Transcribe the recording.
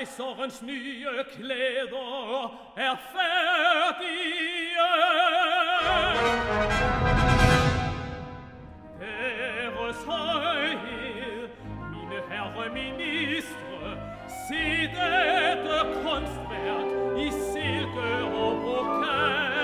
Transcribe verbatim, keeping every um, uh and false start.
Kejserens nye klæder er færdige. Deres højhed, mine herre ministre, se dette kunstværk i silke og brokat.